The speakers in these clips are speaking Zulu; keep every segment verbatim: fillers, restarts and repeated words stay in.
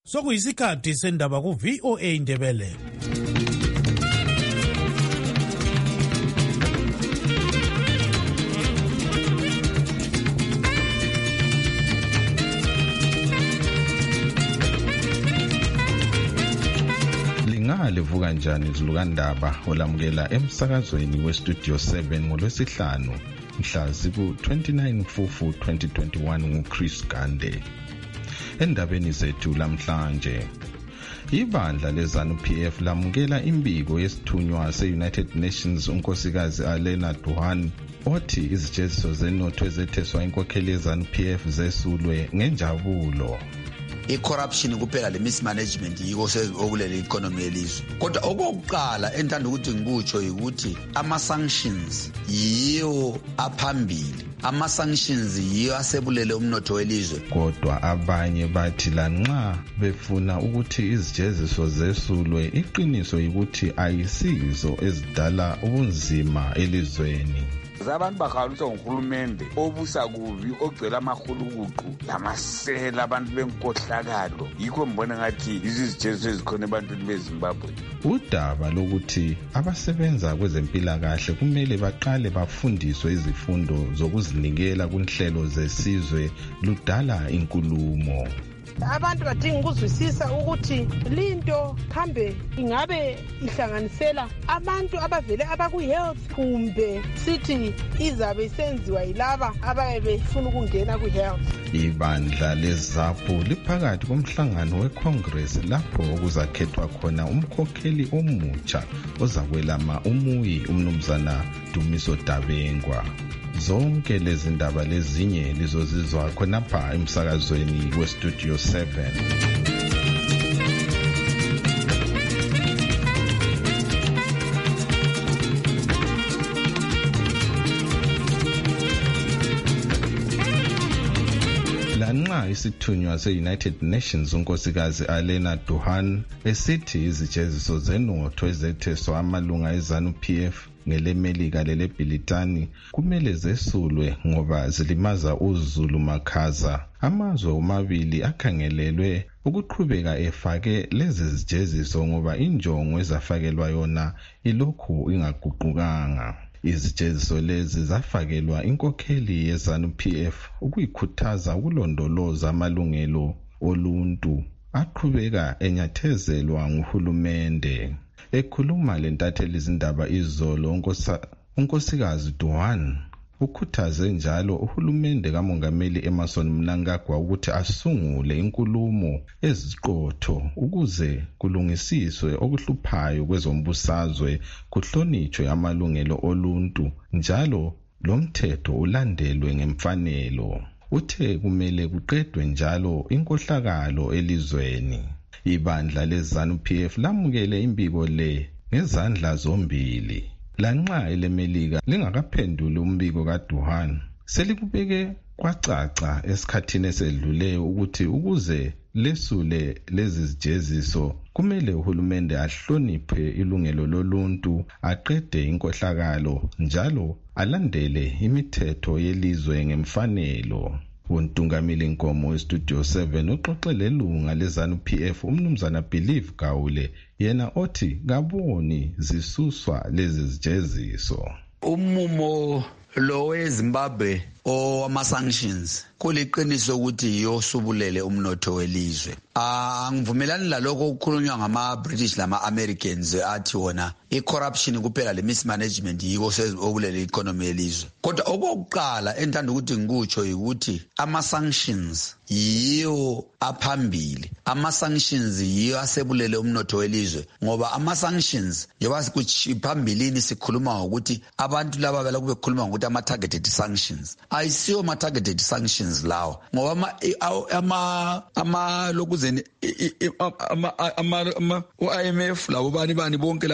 Sokuyisikhathi sendaba ku V O A Ndebele. Livuka njani izilukandaba olamukela emsakazweni westudio seven ngolwesihlanu mhla ziku twenty-nine Mfumfu twenty twenty-one nguChris Gande. Endabeni zethu lamhlanje, ibandla leZANU-P F lamukela imbiko yesithunywa se-United Nations unkosikazi Alena Duhan othi izijeziso zenotho ezetheswa inkokheli yeZANU-P F zesulwe ngenjabulo. I-corruption kuphela le mismanagement yiko sekulele economy yelizwe. Kodwa okokuqala entanda ukuthi ngikutsho ukuthi ama-sanctions yiyo aphambili. Ama-sanctions yiyo asebulele umnotho welizwe. Kodwa abanye bathi lanxa befuna ukuthi izijeziso zesulwe, iqiniso ukuthi ayisizo ezidala ubunzima elizweni. Abantu bakhaluswa nguhulumende obusa kuvi ogcwela amahulukuqu lamasela abantu benkohlakalo. Yikho mbona ngathi izijeziso ezikhona ebantwini beZimbabwe. Udaba lokuthi abasebenza kwezempilakahle kumele baqale bafundiswe izifundo zokuzinikela kunhlelo zesizwe ludala inkulumo. Abantu badinga ukuzwisisa ukuthi linto kambe ingabe ihlanganisela abantu abavele abaku-health kumbe sithi izabe isenziwa yilaba abaye befuna ukungena ku-health. Ibandla leZAPU liphakathi komhlangano weCongress lapho okuzakhethwa khona umkhokheli omutsha ozakwelama umuyi umnumzana Dumiso Dabengwa. Zonke lezi ndaba lezinye lizozizwa khonapha emsakazweni westudio seven. Lanxa isithunywa se-United Nations unkosikazi Alena Duhan esithi izijeziso zenotho ezetheswa amalunga eZANU-P F ngelemelika leleBhilitani kumele zesulwe ngoba zilimaza uZulu makhaza, amazwe omabili akhangelelwe ukuqhubeka efake lezi zijeziso ngoba injongo ezafakelwa yona ilokhu ingaguqukanga. Izijeziso lezi zafakelwa inkokheli yeZANU-P F ukuyikhuthaza ukulondoloza amalungelo oluntu aqhubeka enyathezelwa nguhulumende. Ekhuluma lentatheli izindaba izolo, unkosikazi Duhan ukhuthaze njalo uhulumende kamongameli Emmerson Mnangagwa ukuthi asungule inkulumo eziqotho ukuze kulungisiswe okuhluphayo kwezombusazwe, kuhlonitshwe amalungelo oluntu njalo lo mthetho ulandelwe ngemfanelo. Uthe kumele kuqedwe njalo inkohlakalo elizweni. Ibandla leZANU-P F lamukele imbiko le ngezandla zombili. Lanxa elemelika lingakaphenduli umbiko kaDuhan, selikubeke kwacaca esikhathini esedluleyo ukuthi ukuze lesule lezi zijeziso kumele uhulumende ahloniphe ilungelo loluntu, aqede inkohlakalo njalo alandele imithetho yelizwe ngemfanelo. Untungamili Nkomo westudio seven uxoxele lunga leZANU-P F umnumzana Believe Gawule, yena othi kaboni zisuswa lezi zijeziso. Umumo lo weZimbabwe owama-sanctions kuliqiniso ukuthi yosubulele umnotho welizwe. Angivumelani laloko okukhulunywa ngama-British lama-Americans athi wona i-corruption kuphela le mismanagement yiko sekulele economy yelizwe. Kodwa okokuqala entanda ukuthi ngikutsho ukuthi ama-sanctions yiyo aphambili. Ama-sanctions yiyo asebulele umnotho welizwe ngoba ama-sanctions yoba phambili sikhuluma ukuthi abantu laba bela kube kukhuluma ngokuthi ama-targeted sanctions. Ayisiyo ama-targeted sanctions lawo ngoba ama ama lokuzeni ama u-I M F labo bani bani bonke laba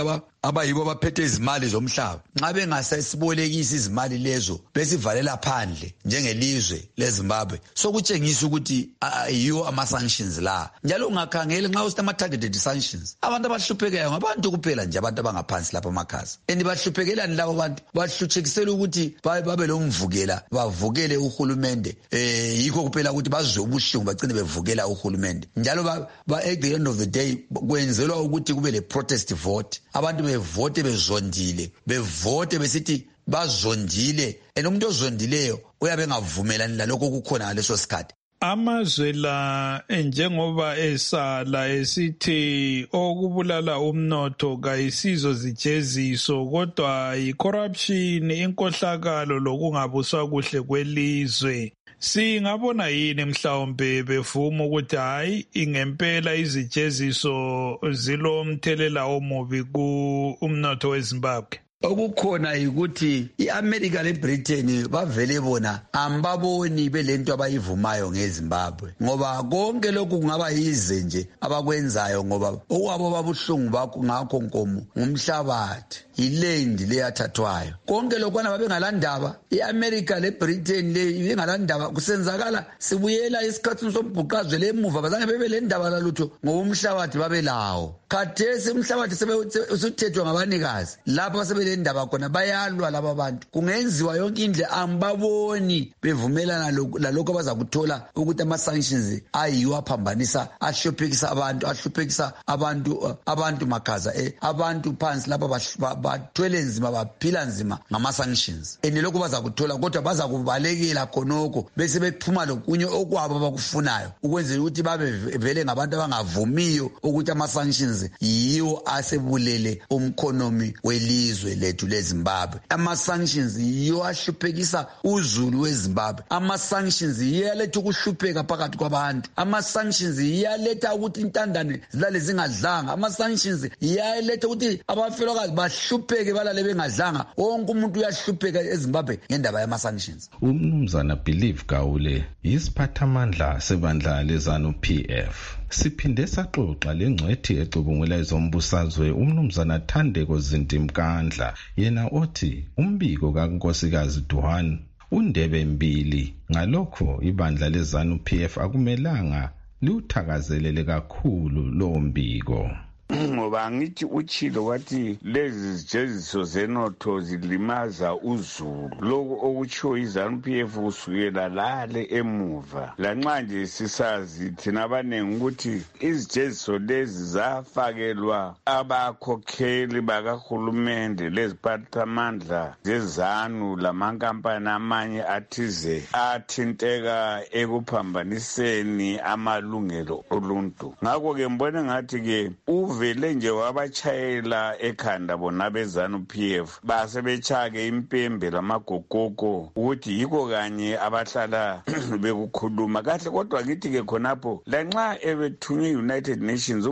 abayibo abaphethe izimali zomhlaba nxa bengasesibolekisa izimali lezo besivalela phandle njengelizwe leZimbabwe sokutshengisa ukuthi yiwo ama-sanctions la. Njalo ungakhangeli nxa usita ama-targeted sanctions abantu abahluphekayo ngabantu kuphela nje abantu abangaphansi lapha emakhasi. And bahluphekela labo bantu bahlutshekisela ukuthi babe lomvukela bavukele uhulumende eh yikho kuphela ukuthi bazwe ubuhlungu bagcine bevukela uhulumende. Njalo ba at the end of the day kwenzelwa ukuthi kube le protest vote, abantu bevote bezondile bevote besithi bazondile, and umuntu ozondileyo uyabe ngavumelani lalokho kukhona ngaleso sikhathi. Amazwe la njengoba esala esithi okubulala umnotho kayisizo zijeziso kodwa i-corruption, inkohlakalo lokungabuswa kuhle kwelizwe. Singabona yini mhlawumbe bevuma ukuthi hayi ingempela izijeziso zilomthelela omubi ku umnotho weZimbabwe? Okukhona ukuthi iAmerica leBritain bavele bona ambaboni belento abayivumayo ngeZimbabwe ngoba konke lokhu kungaba yize nje abakwenzayo ngoba okwabo babuhlungu bakho ngakho nkomo ngumhlabathi iland leyathathwayo konke lokwana babengalandaba iAmerica leBritain le bengalandaba kusenzakala sibuyela isikhathini sombhuqazwe lemuva bazange bebe lendaba lalutho ngoba umhlabathi babelawo. Khathesi umhlabathi sebeuthethwa ngabanikazi lapha sebe indaba khona bayalwa laba abantu kungenziwa yonke indle ambaboni bevumelana lalokho abazakuthola ukuthi ama-sanctions ayiwo aphambanisa ahluphekisa abantu ahluphekisa abantu abantu makhaza eh abantu phansi lapha bathwele nzima baphila nzima ngama-sanctions and lokho bazakuthola kodwa bazakubalekela khonokho bese bephuma lokunye okwabo abakufunayo ukwenzela ukuthi babe vele ngabantu abangavumiyo ukuthi ama-sanctions yiwo asebulele umkhonomi welizwe lethu leZimbabwe. Ama-sanctions yiwo ahluphekisa uzulu weZimbabwe. Ama-sanctions yiyaletha ukuhlupheka phakathi kwabantu. Ama-sanctions yiyaletha ukuthi intandane zilale zingadlanga. Ama-sanctions yiyaletha ukuthi abafelokazi bahlupheke balale bengadlanga. Wonke umuntu uyahlupheka eZimbabwe ngendaba yama-sanctions. Umnumzana Believe Gawule yisiphathamandla sebandla leZANU P F. Siphinde saxoxa lengcwethi exubungula ezombusazwe umnumzana Thandeko Zintimkandla yena othi umbiko kaNkosikazi Duhan undebe mbili ngalokho ibandla leZANU P F akumelanga liuthakazelele kakhulu lo mbiko. Ngoba ngithi uchilo wathi lezi zijeziso zenotho zilimaza uzulu lokho okutsho iZANU P F kusukela lale emuva lanxa nje sisazi thina abanengi ukuthi izijeziso lezi zafakelwa abakhokheli bakahulumende leziphathamandla zeZANU lamankampani amanye athize athinteka ekuphambaniseni amalungelo oluntu. Ngakho ke mbone ngathi ke vele nje wabachayela ekhanda bona beZANU P F base bechake impembe lamagogoko ukuthi yiko kanye abahlala bekukhuluma kahle kodwa ngithi ke khonapho lanxa ebethunywe United Nations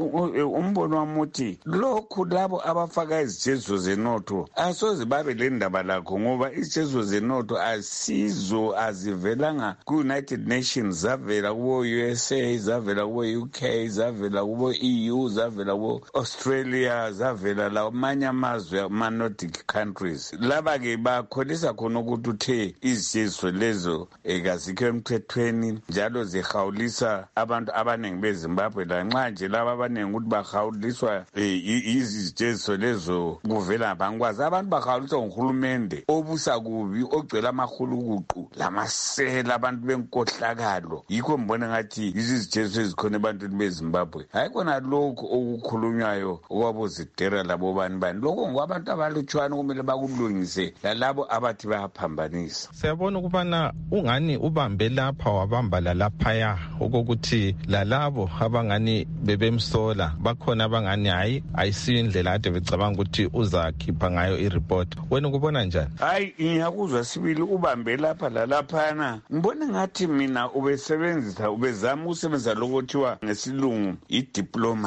umbono wamuthi lokhu labo abafaka izijeziso zenotho asoze babe lendaba lakho ngoba izijeziso zenotho asizo azivelanga ku-United Nations zavela kubo-U S A zavela kubo-U K zavela kubo-E U zavela ku-Australia zavela la amanye amazwe ama-Nordic countries laba ke bakholisa khona ukuthi uthe izijeziso lezo ekazikho emthethweni njalo zihawulisa abantu abaningi beZimbabwe lanxa nje laba abaningi ukuthi bahawuliswa izijeziso lezo kuvela bangwazi abantu bahawuliswa nguhulumende obusa kubi ogcwele amahulukuqu lamasela abantu benkohlakalo yikho mbona ngathi izijeziso ezikhona ebantwini beZimbabwe hayi kona lokho okukhulunywayo okwabozidera labo bani bani lokho ngwabantu abalutshwana kumele bakulungise lalabo abathi bayaphambanisa. Siyabona ukubana ungani ubambe lapha wabamba lalaphaya okokuthi lalabo abangani bebemsola bakhona abangani hayi ayisiyo indlela ade becabanga ukuthi uzakhipha ngayo ireport. Wena ukubona njani? Hayi ngiyakuzwa sibili ubambe lapha lalaphana ngibona ngathi mina ubesebenzisa ubezama usebenza lokuthiwa ngesilungu idiplomacy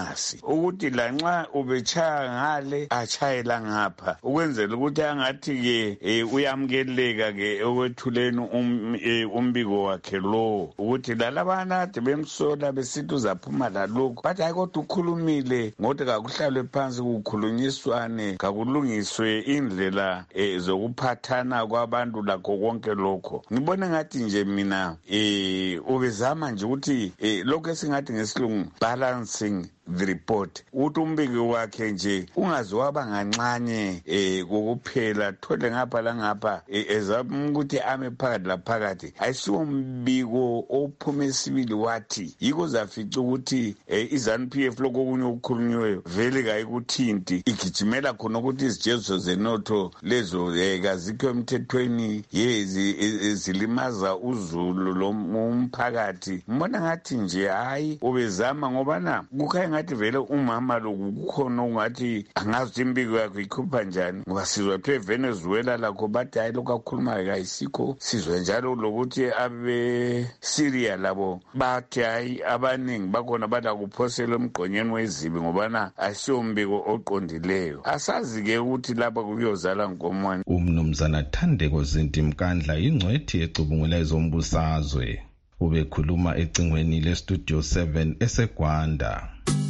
ukuthi lanxa ubechaya ngale achayela ngapha ukwenzela ukuthi angathi ke uyamukeleka ke okwethuleni umbiko wakhe lo ukuthi lalabana ade bemsola besithi uzaphuma lalokho bathi hayi kodwa ukhulumile ngothi kakuhlalwe phansi kukhulunyiswane kakulungiswe indlela zokuphathana kwabantu lakho konke lokho. Ngibona ngathi nje mina eh ubezama nje ukuthi lokho esingathi ngesilungu balancing the report uthi umbiki wakhe nje ungazi wabangancane eh kokuphela thole ngapha la ngapha ezama ukuthi ame phakathi la phakathi ayisiwo mbiko ophuma esibili wathi yiko zafica ukuthi iZANU P F lokho kunye okukhulunywe vele kayikuthinti igijimela khona ukuthi izijeziso zenotho lezo kazikho emthethweni yezi zilimaza uzulu lomphakathi. Mbona ngathi nje hayi ubezama ngoba na kukhaya ngathi vele umama lokukhona ungathi angazi impiko yakhe ikhupha njani ngoba sizwe phe Venezuela lakho bathi hayi lokho akukhuluma kayisikho sizwe njalo lokuthi abe Syria labo bathi hayi abaningi bakhona bada kuphosela emgqonyeni wezibi ngoba na asiyombiko oqondileyo. Asazi ke ukuthi lapha kuyozala nkomwane. Umnumzana Thandeko Zintimkandla ingcwethi ecubungula ezombusazwe ubekhuluma ecingweni le Studio seven eseGwanda.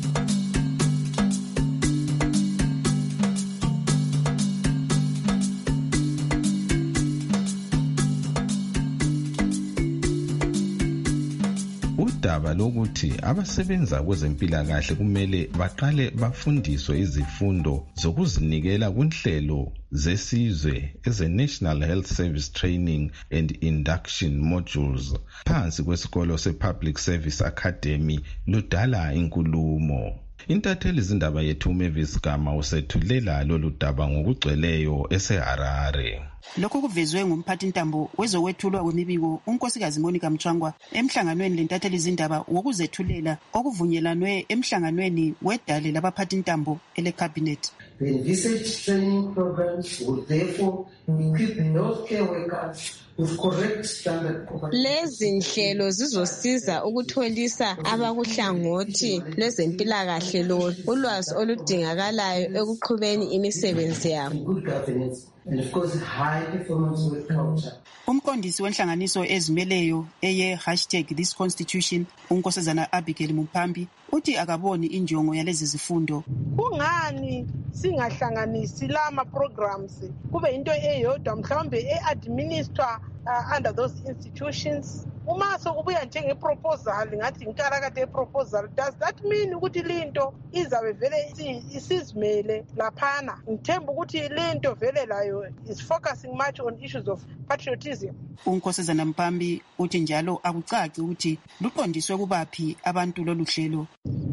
Udaba lokuthi abasebenza kwezempilakahle kumele baqale bafundiswe izifundo zokuzinikela kunhlelo zesizwe eze National Health Service Training and Induction Modules phansi kwesikolo sePublic Service Academy ludala inkulumo. Intatheli izindaba yethu uMavis Gama usethulela lolu daba ngokugcweleyo eseHarare. Lokho kuvezwe ngumphathi ntambo wezokwethulwa kwemibiko unkosikazi Monica Mchwangwa emhlanganweni lentatheli izindaba wokuzethulela okuvunyelanwe emhlanganweni wedale labaphathi ntambo ele cabinet. The envisaged training programs will therefore equip healthcare workers with correct standard. Lezi nhlelo zizosiza ukutholisa abakuhlangothi lwezempilakahle lo ulwazi oludingakalayo ekuqhubeni imisebenzi yabo. Good governance and of course high performance work culture. Umqondisi wenhlanganiso ezimeleyo eye hashtag this constitution unkosazana Abigail Mumpambi uthi akaboni injongo yalezi zifundo. Kungani singahlanganisi lama programs kube into eyodwa mhlawumbe eadminister uh, under those institutions? Uma sokubuya njenge proposal ngathi inkarakade ye proposal, does that mean ukuthi linto izabe vele isizimele laphana? Ngithemba ukuthi lento vele layo is focusing much on issues of patriotism. Unkosazana Mpambi uthi njalo akucaci ukuthi luqondiswe kubaphi abantu lolu hlelo.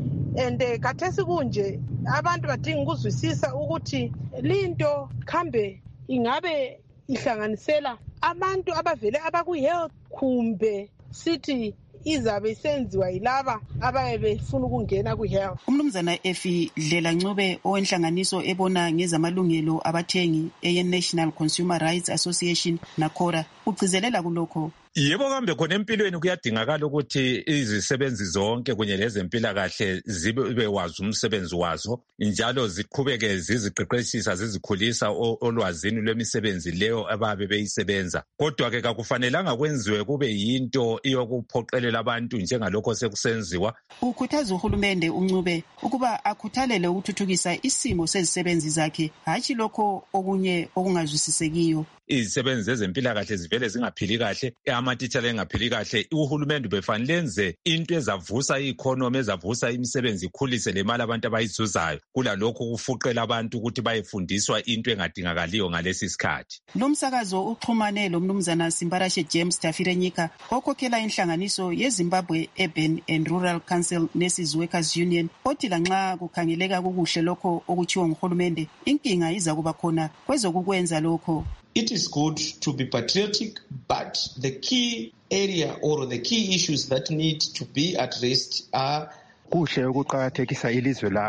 And kathesi kunje abantu badinga ukuzwisisa ukuthi linto khambe ingabe ihlanganisela abantu abavele abaku-health kumbe sithi izabe isenziwa yilaba abaye befuna ukungena ku-health. Umnumzana Efi Dlela Ncube owenhlanganiso ebona ngezamalungelo abathengi eye-National Consumer Rights Association NACORA ugcizelela kulokho. Yebo kambe khona empilweni kuyadingakala ukuthi izisebenzi zonke kunye lezempilakahle zibe wazi umsebenzi wazo njalo ziqhubeke ziziqeqeshisa zizikhulisa olwazini lwemisebenzi leyo ababe beyisebenza. Kodwa ke akufanelanga kwenziwe kube yinto iyokuphoqelela abantu njengalokho sekusenziwa. Ukhuthaza uhulumende uNcube ukuba akhuthalele ukuthuthukisa isimo sezisebenzi zakhe hatshi lokho okunye okungazwisisekiyo. Izisebenzi zezempilakahle zivele zingaphili kahle, amatitshala engaphili kahle, uhulumende befanele lenze into ezavusa i-economy, ezavusa imisebenzi ikhulise le mali abantu abayizuzayo kulalokho kufuqela abantu ukuthi bayefundiswa into engadingakaliyo ngalesi sikhathi. Lo msakazo uxhumane lo mnumzana Simbarashe James Tafirenyika okhokhela inhlanganiso yeZimbabwe Urban and Rural Council Nurses Workers Union othi lanxa kukhangeleka kukuhle lokho okuchiwa nguhulumende inkinga iza kuba khona kwezokukwenza lokho. It is good to be patriotic, but the key area or the key issues that need to be addressed are kuhle ukuqakathekisa ilizwe lakho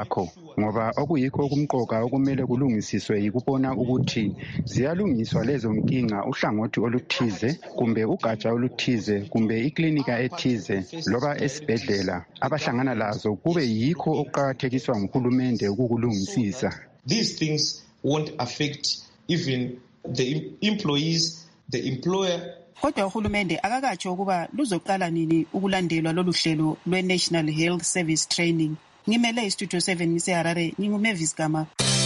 ngoba okuyikho okumqoka okumele kulungisiswe yikubona ukuthi ziyalungiswa lezo nkinga uhlangothi oluthize kumbe ugatsha oluthize kumbe iklinika ethize loba esibhedlela abahlangana lazo kube yikho okuqakathekiswa nguhulumende ukukulungisisa. These things won't affect even the employees, the employer. Kodwa uhulumende akakatsho ukuba luzoqala nini ukulandelwa lolu hlelo lwe-National Health Service Training. Ngimele iStudio seven ngiseHarare, nginguMavis Gama.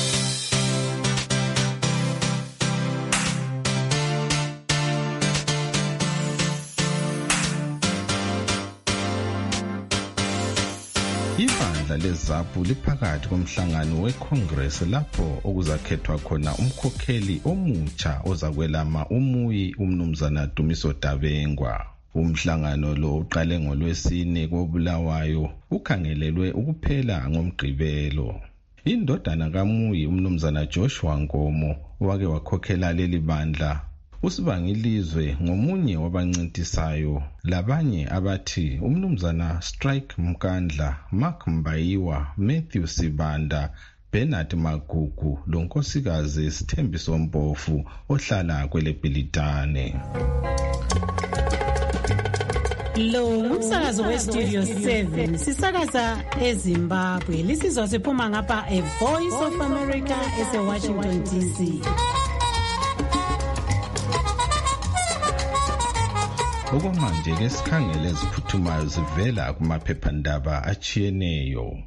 Ibandla leZAPU liphakathi komhlangano weCongress lapho okuzakhethwa khona umkhokheli omutsha ozakwelama umuyi umnumzana Dumiso Dabengwa. Umhlangano lo uqale ngoLwesine koBulawayo ukhangelelwe ukuphela ngoMgqibelo. Indodana kaMuyi umnumzana Joshua Nkomo wake wakhokhela leli bandla usibangilizwe ngomunye wabancintisayo labanye abathi umnumzana Strike Mkandla, Mark Mbayiwa, Matthew Sibanda, Bernard Magugu lonkosikazi Sithembiso Mpofu ohlala kweleBhilitane. Lo umsakazo weStudio seven sisakaza eZimbabwe lisizwa siphuma ngapha a Voice of America eseWashington D C. Okwamanje ke sikhangele eziphuthumayo zivela kumaphephandaba achiyeneyo.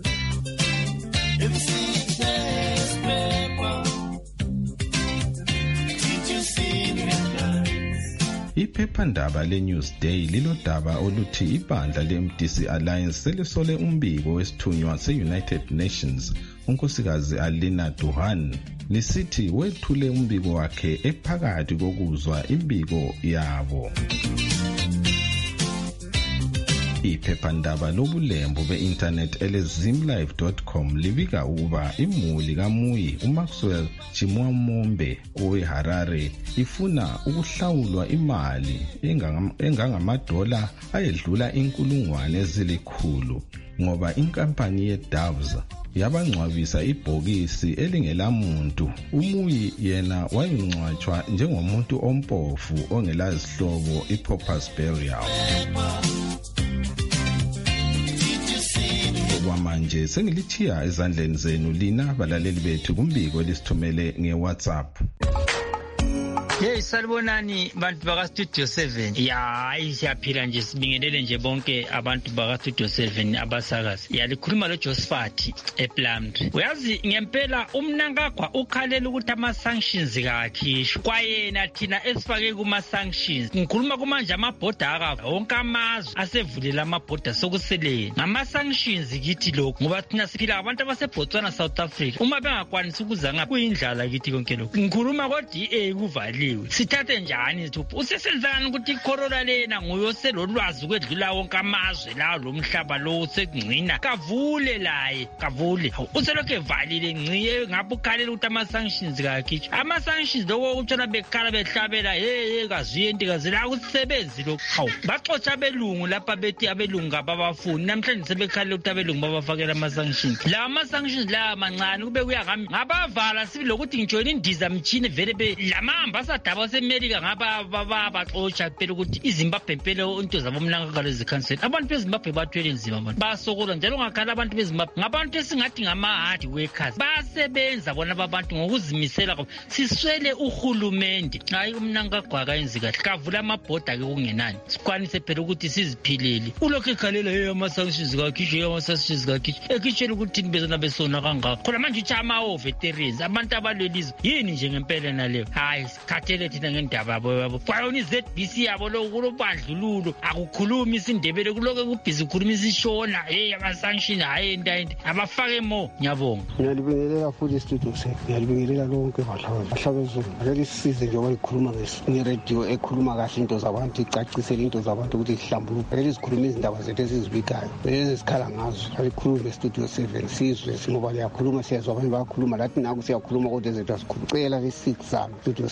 Iphephandaba leNewsday lilodaba oluthi ibandla le-M D C Alliance selisole umbiko wesithunywa se-United Nations unkosikazi Alina Duhan lisithi wethule umbiko wakhe ephakathi kokuzwa imbiko yabo. Iphephandaba lobulembu be-internet ele-zimlive dot com libika ukuba imuli kaMuyi uMaxwell Chimwamombe oweHarare ifuna ukuhlawulwa imali engangamadola ayedlula inkulungwane ezilikhulu ngoba inkampani yeDoves yabangcwabisa ibhokisi elingelamuntu. uMuyi yena wayengcwatshwa njengomuntu ompofu ongelazihlobo i-Paupers Burial. Manje sengilithiya ezandleni zenu lina balaleli bethu kumbiko elisithumele ngeWhatsApp. Hey salibonani bantu baka Studio seven. Ya isiyaphila nje sibingelele nje bonke abantu baka Studio seven abasakazi. Yalikhuluma lo Josephat ePlumtree. Uyazi ngempela umnankagwa ukhalela ukuthi ama sanctions kakhishwa. Kwayena thina esifake kuma sanctions. Ngikhuluma kumanje amabhoda aka wonke amazwe asevulela amabhoda sokuseleni. Ngama sanctions kithi lokho ngoba thina siphila abantu abaseBotswana South Africa. Uma bengakwanisi ukuza ngapha kuyindlala kithi konke lokho. Ngikhuluma kodwa eh kuvali sithathe njani isithupha usesenzana ukuthi icorona lena nguyoselolwazi kwedlula wonke amazwe la lo mhlaba lo sekungcina kavule laye kavule uselokho evalile ngciye ngapho ukhalela ukuthi ama sanctions kakhitsha ama sanctions lokho utshona bekhala behlabela hey hey kaziyenti kazela ukusebenzi lokho hawu baxotsha abelungu lapha bethi abelungu ngababafuni namhlanje sebekhalela ukuthi abelungu babafakela ama sanctions la ama sanctions la mancane kube kuya ngami ngabavala sibilokuthi ngijoyina indiza mchine vele be lamamba daba seMelika ngaba baba baxotsha phela ukuthi iZimbabwe impela into zabo mnankagwa lezikhansela abantu beZimbabwe bathwele nzima abantu basokola njalo ngakhala abantu beZimbabwe ngabantu esingathi ngama hard workers basebenza bona abantu ngokuzimisela kwabo siswele uhulumende hayi umnankagwa kayenzi kahle kavula amabhoda ke kungenani sikwanise phela ukuthi siziphilele ulokho ekhalela hey ama sanctions kakhishwe ama sanctions kakhishwe ekhishela ukuthi bezona besona kangaka khona manje uchama o veterans abantu abalwelizwe yini nje ngempela naleyo hayi khathele thina ngendaba yabo kwayona iZ B C yabo lo kulobandlululo akukhulumi isindebele kuloko kubhizi ukukhuluma isishona hey ama sanctions hayi into abafake mo ngiyabonga ngiyalibingelela futhi iStudio seven ngiyalibingelela lonke bahlaba bahlabezulu ake sisize njengoba likhuluma ngeRadio ekhuluma kahle into zabantu icacisele into zabantu ukuthi ihlambuluke ake sikhuluma izindaba zethu esizibikayo lezi sikhala ngazo alikhuluma iStudio seven sizwe singoba liyakhuluma siyazwa abanye bayakhuluma lathi naku siyakhuluma kodwa zethu asikhulucela lesizama iStudio seven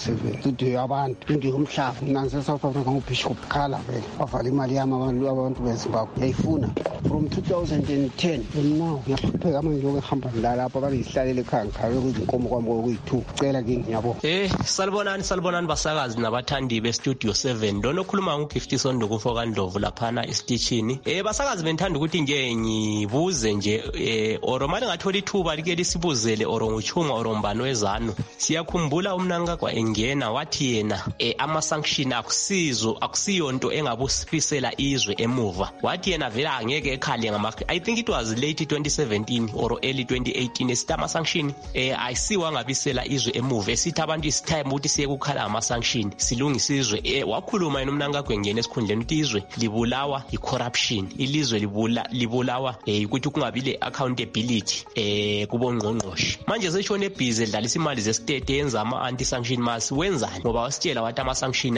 studio yabantu into yomhlaba nanse South Africa ngubishop Khala vele wavala imali yami abantu abantu beZimbabwe yayifuna from two thousand ten and now ngiyahlupheka manje ngihamba lapha babeyihlalele ekhaya ngikhabe kuzinkomo kwami kokuyi-two cela ke ngiyabona. Eh salibonani salibonani basakazi nabathandi be-Studio seven lona okhuluma nguGift Sondukufo kaNdlovu laphana esitishini. Eh basakazi benithanda ukuthi nje ngibuze nje eh oro manje ngathola ithuba like lisibuzele oro nguchunga oro mbano wezanu. Siyakhumbula umnanga kwa engena wathi yena eh ama sanction akusizo akusiyonto engabusifisela izwe emuva. Wathi yena vela angeke ekhale ngama I think it was late twenty seventeen or early twenty eighteen esitama sanction eh ayisiwa ngabisela izwe emuva esithi abantu isitime ukuthi siye kukhala ama sanction silungisizwe eh wakhuluma yena umnanga kwengena esikhundleni ukuthi izwe libulawa i-corruption ilizwe libula libulawa eh ukuthi kungabile accountability eh kubongqongqoshe manje seshone busy edlalisa imali ze-state yenza ama anti sanction mas wenzani ngoba wasitshela wathi ama sanction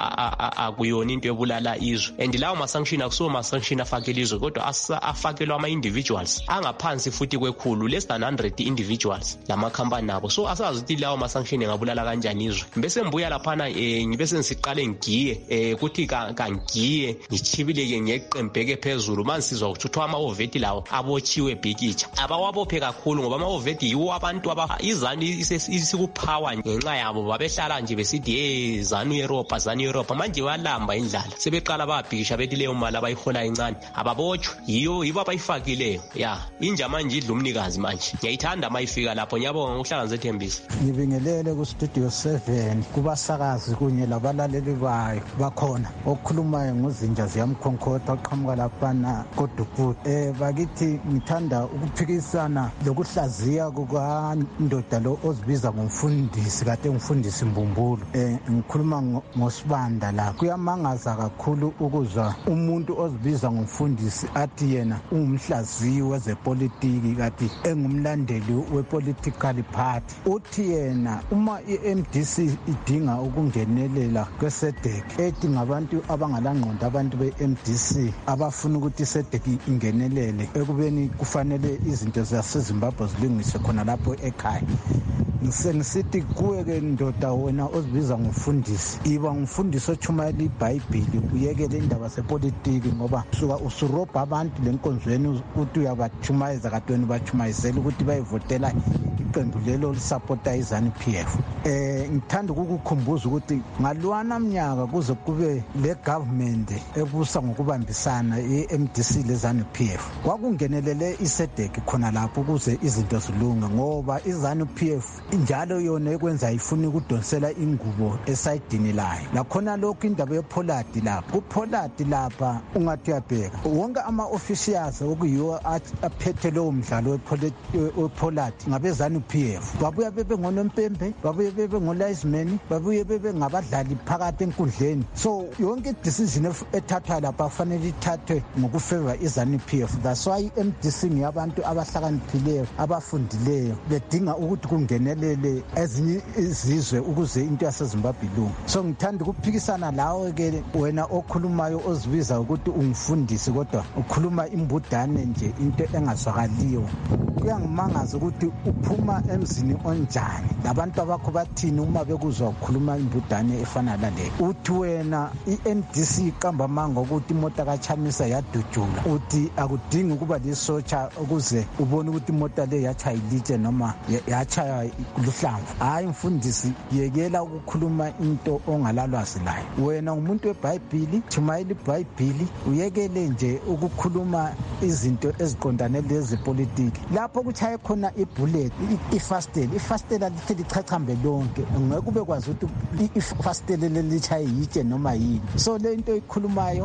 akuyona into ebulala izwe and lawo ma sanction akuso ma sanction afakela izwe kodwa afakelwa ama individuals angaphansi futhi kwekhulu less than one hundred individuals lama company nabo so asazi ukuthi lawo ma sanction engabulala kanjani izwe bese ngibuya laphana eh ngibese ngisiqale ngiye eh kuthi kangiye ngichibileke ngeqembeke phezulu manje sizwa ukuthwa ama oveti lawo abochiwe bhikicha abawabophe kakhulu ngoba ama oveti yiwo abantu aba izanu isikupower ngenxa yabo babehlala nje besithi hey zanu Europe zanu Europe manje walamba indlala sebeqala babhikisha bethi leyo mali abayihola incane ababotshwe yiyo yibo abayifakileyo ya inja manje idla umnikazi manje ngiyayithanda mayifika lapho ngiyabonga ngokuhlanganisa ethembisa. Ngibingelele ku Studio seven kubasakazi kunye labalaleli bayo bakhona okukhulumayo ngozinja ziyamkhonkotha oqhamuka laphana koduput eh bakithi ngithanda ukuphikisana lokuhlaziya kukandoda lo ozibiza ngomfundisi kade ngumfundisi Mbumbulu eh ngikhuluma ngosibanda la kuyamangaza kakhulu ukuzwa umuntu ozibiza ngumfundisi athi yena ungumhlaziyi wezepolitiki kati engumlandeli wepolitical party uthi yena uma i-M D C idinga ukungenelela kweSEDEC ethi ngabantu abangalangqondo abantu be-M D C abafuna ukuthi iSEDEC ingenelele ekubeni kufanele izinto zaseZimbabwe zilungiswe khona lapho ekhaya. Ngisengisithi kuwe ke ndoda wena ozibiza ngumfundisi iba ngumfundisi ochumayela iBhayibheli uyekele indaba sepolitiki ngoba suka usurobha abantu lenkonzweni uthi uyabachumayeza katweni bachumayezela ukuthi bayivotela iqembu lelo lisupporta iZANU P F. Eh ngithanda ukukukhumbuza ukuthi ngalwana mnyaka kuze kube le government ebusa ngokubambisana i-M D C leZANU P F kwakungenelele iSEDEC khona lapho kuze izinto zilunge ngoba iZANU P F njalo yona ekwenza ifuna ukudonsela ingubo esayidini layo lakhona lokho indaba yePoladi lapha kuPoladi lapha ungathi uyabheka wonke ama officials okuyiwo aphethe lo mdlalo wePoladi ngabeZANU P F babuya bebe ngonompembe babuye bebe ngolinesmen babuye bebe ngabadlali phakathi enkundleni so yonke decision ethathwa lapha fanele ithathwe ngokufavor iZANU P F. That's why i-M D C ngiyabantu abahlakaniphileyo abafundileyo bedinga ukuthi kungenelele ezinye izizwe ukuze into yaseZimbabwe ilunge. So ngithanda ukuphikisana lawe ke wena okhulumayo ozibiza ukuthi ungifundisi kodwa ukhuluma imbudane nje into engazwakaliyo. Kuyangimangaza ukuthi uphuma emzini onjani labantu abakho bathini uma bekuzwa ukukhuluma imbudane efana nale. Uthi wena i-M D C iqamba amanga ukuthi imota kaChamisa yadujula uthi akudingi ukuba lisotsha ukuze ubone ukuthi imota le yacha ilitshe noma yacha luhlamvu. Hayi mfundisi yekela ukukhuluma into ongalalwazi layo. Wena umuntu weBhayibheli chumayela iBhayibheli uyekele nje ukukhuluma izinto eziqondane lezepolitiki. Lapho kuchaye khona ibullet ifastela ifastela lithi lichachambe lonke ngeke ube kwazi ukuthi ifastela lelichaye yitshe noma yini. So le into ikhulumayo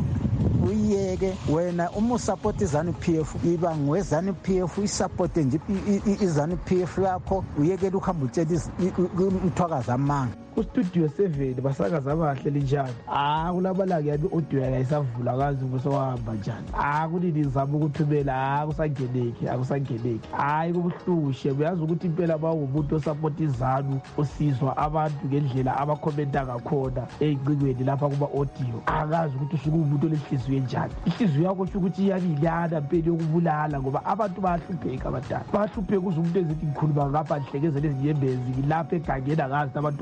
uyeke wena uma usupport iZANU P F iba ngweZANU P F isupport nje iZANU P F yakho uyekela ukuhamba utshela umthwakazi amanga. Studio seven basakaza abahle linjani ah kulabala ke yabi audio yayisavula kazi ngosowahamba njani ah kulini izama ukuthumela ah kusangeneki akusangeneki hayi kubuhlushe uyazi ukuthi impela bawumuntu osupport iZANU osizwa abantu ngendlela abakhomenta ngakhona ezincikweni lapha kuba audio akazi ukuthi usuku umuntu olehliziyo enjani ihliziyo yakho ukuthi iyabiliana impela yokubulala ngoba abantu bayahlupheka abadala bayahlupheka uze umuntu ezithi ngikhuluma ngapha nhlekezele ezinyembezi lapha egangena ngazi abantu ababekha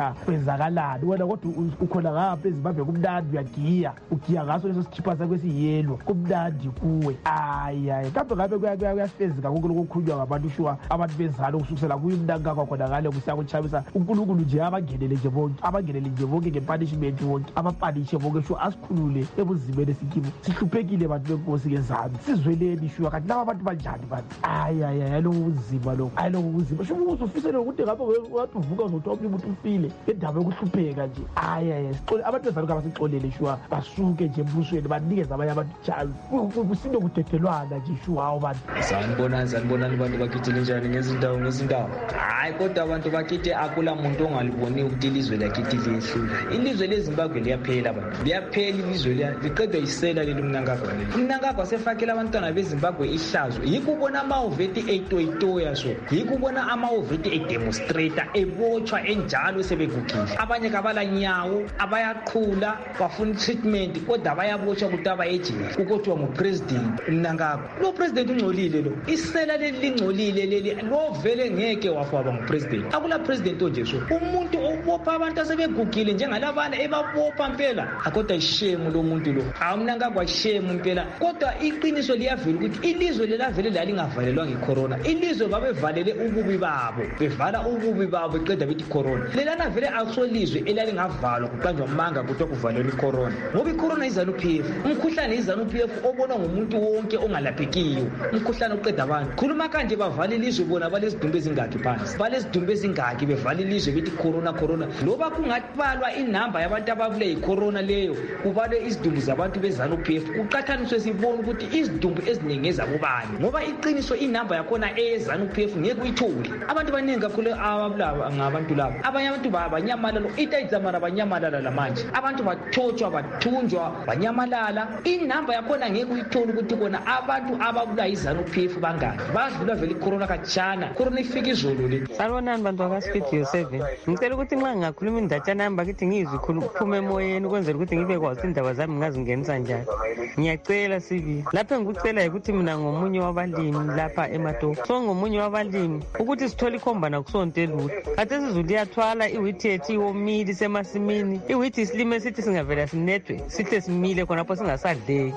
ukuthi kwenzakalani wena kodwa ukhona ngapha eZimbabwe kumnandi uyagiya ugiya ngaso leso sikhipha sakho esiyelo kumnandi kuwe hayi hayi kambe ngabe kuyafezeka konke lokukhulunywa ngabantu shuwa abantu bezalo kusukisela kuyimnanga kwakhona ngale kusakuchabisa uNkulunkulu nje abangenele nje bonke abangenele nje bonke ngepunishment wonke abapanishe bonke shuwa asikhulule ebuzimeni sikibo sihluphekile abantu benkosi kezami sizweleni shuwa kanti laba abantu banjani bantu hayi hayi lo uzima lo hayi lo uzima shuwa uzofisela ukuthi ngabe wathi uvuka ngothopi umuntu ufile endaba yokuhlupheka nje hayi hayi sixole abantu bezalo kabasixolele shuwa basuke nje embusweni banikeze abanye abantu chance kusinde kudeddelwana nje shuwa hawo bantu sanibonani sanibonani abantu bakithi njani ngezindawo ngezindawo hayi kodwa abantu bakithi akula muntu ongaliboni ukuthi ilizwe lakithi liyehlula ilizwe leZimbabwe liyaphela abantu liyaphela ilizwe liqedwe isela leli mnangagwa leli umnangagwa sefakela abantwana beZimbabwe ihlazo yikho ubona ama-oveti etoyitoya so yikho ubona ama-oveti edemonstrator ebotshwa enjalo sebegugile abanye kabala nyawo abayaqhula bafuna treatment kodwa bayabotshwa ukuthi abayejele ukothiwa ngupresident umnangagwa lo president ungcolile lo isela leli lingcolile leli lo vele ngeke wafaba ngupresident akula president onje so umuntu obopha abantu asebegugile njengalabana ebabopha mpela akodwa ishemu lo muntu lo awumnangagwa ishemu mpela kodwa iqiniso liyavela ukuthi ilizwe lelavele lalingavalelwa ngecorona ilizwe babevalele ububi babo bevala ububi babo eqeda bethi corona lelana vele asolizwe elalingavalwa kuqanjwa manga kuthiwa kuvalelwa icorona ngoba icorona iZANU-P F umkhuhlane iZANU-P F obonwa ngumuntu wonke ongalaphekiyo umkhuhlane oqeda abantu khuluma kanje bavala ilizwe bona balezidumbu ezingaki phansi balezidumbu ezingaki bevala ilizwe bethi corona corona loba kungabalwa inamba yabantu ababule icorona leyo kubalwe izidumbu zabantu beZANU-P F uqathaniswe sibona ukuthi izidumbu eziningi ezabobani ngoba iqiniso inamba yakhona eyeZANU-P F ngeke uyithole abantu baningi kakhulu ababulawa ngabantu labo abanye abantu banyamalala itayizamana banyamalala lamanje abantu bathotshwa bathunjwa banyamalala inamba yakhona ngeke uyithole ukuthi kona abantu ababulawa iZANU-P F bangaki badlula vele icorona kajana corona ifika izolo le salonani bantu bakaStudio seven ngicela ukuthi nxa ngingakhuluma indatshana yami bakithi ngizwe ikhuluma emoyeni ukwenzela ukuthi ngibe kwazi indaba zami ngazingenisa njani ngiyacela sibili lapho engikucela ukuthi mina ngomunye wabalimi lapha eMatopo so ngomunye wabalimi ukuthi sithole ikhombana kusonto elutho kade sizulu liyathwala iwheat yethu iwomile isemasimini iwheat isilime sithi singavela sinedwe sihle simile khonapho singasadleki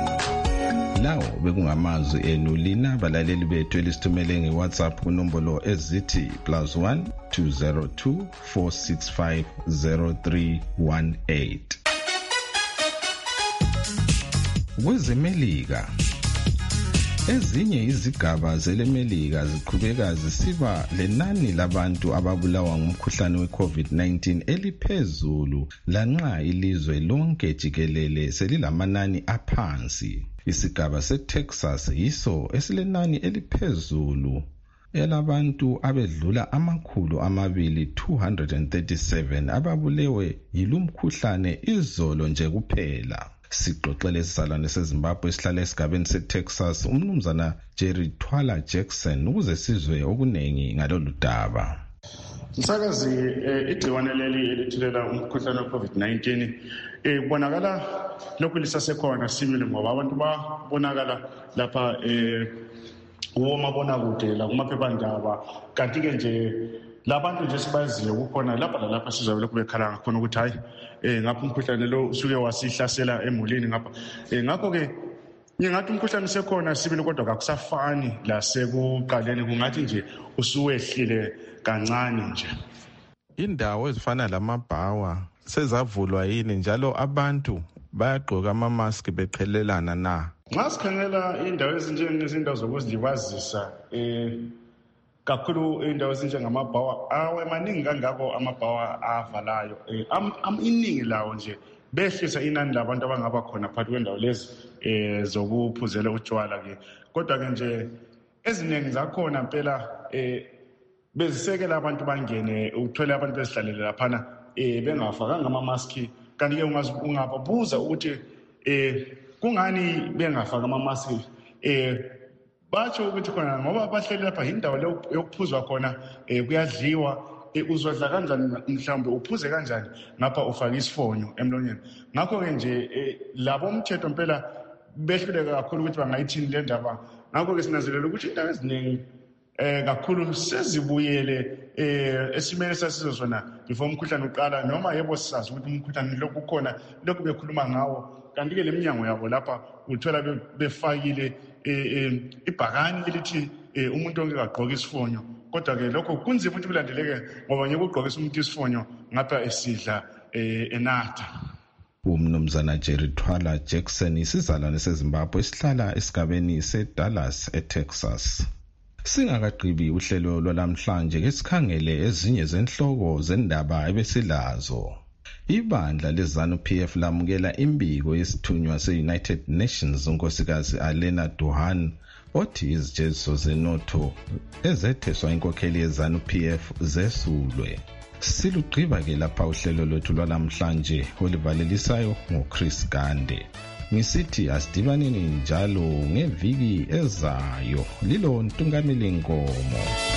lawo bekungamazwi enu lina balaleli bethu elisithumele ngeWhatsApp kunombolo ezithi plus one two zero two four six five zero three one eight. Kwezemelika ezinye izigaba zelemelika ziqhubeka zisiba lenani labantu ababulawa ngumkhuhlane weCovid nineteen eliphezulu lanxa ilizwe lonke jikelele selilamanani aphansi. Isigaba seTexas yiso esilenani eliphezulu elabantu abedlula amakhulu amabili two hundred thirty-seven ababulewe yilumkhuhlane izolo nje kuphela. Sixoxele isisalwane seZimbabwe esihlala esigabeni seTexas umnumzana Jerry Twala Jackson ukuze sizwe okunengi ngalolu daba. Msakazi igciwane leli elithulela umkhuhlane weCovid nineteen ibonakala lokhu lisasekhona simile ngoba abantu babonakala lapha eh umabonakude la kumaphephandaba kanti ke nje labantu nje sibaziyo kukhona lapha lalapha sizwe lokhu bekhala ngakhona ukuthi hayi eh ngapha umkhuhlane lo usuke wasihlasela emulini ngapha eh ngakho ke ngingathi umkhuhlane sekhona sibili kodwa akusafani la sekuqaleni kungathi nje usuwehlile kancane nje. Indawo ezifana lamabhawa sezavulwa yini njalo abantu bayagqoka ama-mask beqhelelana na? Nxa sikhangela indawo ezinjengezindawo zokuzilibazisa eh kakhulu indawo ezinjengamabhawa awe maningi kangako amabhawa avalayo am iningi lawo nje behlisa inani labantu abangaba khona phakathi kwendawo lezi eh zokuphuzela utshwala ke kodwa ke nje eziningi zakhona impela eh bezisekela abantu bangene uthola abantu bezihlalele laphana eh bengafakanga ama-mask kanti ke ungababuza ukuthi eh kungani bengafaka ama-mask eh batsho ukuthi khona ngoba bahleli lapha indawo leyo yokuphuzwa khona eh kuyadliwa uzodla kanjani mhlawumbe uphuze kanjani ngapha ufaka isifonyo emlonyeni ngakho ke nje labo umthetho impela behluleka kakhulu ukuthi bangayithini le ndaba ngakho ke sinazelela ukuthi indawo eziningi eh kakhulu sezibuyele eh esimene sasizo sona before umkhuhlane uqala noma yebo sisazi ukuthi umkhuhlane lokhu khona lokhu bekhuluma ngawo kanti ke leminyango yabo lapha uthola befakile ibhakani elithi umuntu onke kagqoka isifonyo kodwa ke lokho kunzima ukuthi kulandeleke ngoba ngeke ugqokise umuntu isifonyo ngapha esidla enatha. Umnumzana Jerry Thwala Jackson isizalwane seZimbabwe esihlala esigabeni seDallas eTexas. Singakaqhibi uhlelo lwalamhlanje ke sikhangele ezinye zenhloko zendaba ebesilazo. Ibandla leZANU-P F lamukela imbiko yesithunywa se-United Nations unkosikazi Alena Duhan othi izijeziso zenotho ezetheswa inkokheli yeZANU-P F zesulwe. Silugqiba ke lapha uhlelo lwethu lwalamhlanje olivalelisayo ngoChris Gande. Ngisithi asidibaneni njalo ngeviki ezayo lilo Ntungamili Nkomo.